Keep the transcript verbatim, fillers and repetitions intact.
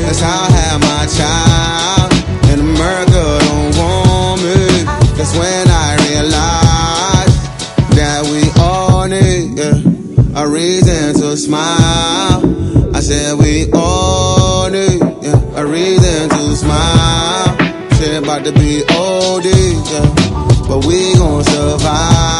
That's how I have my child. And America don't want me. That's when I realized that we all need, yeah, a reason to smile. I said we all need, yeah, a reason to smile. Shit about to be O D, yeah, but we gon' survive.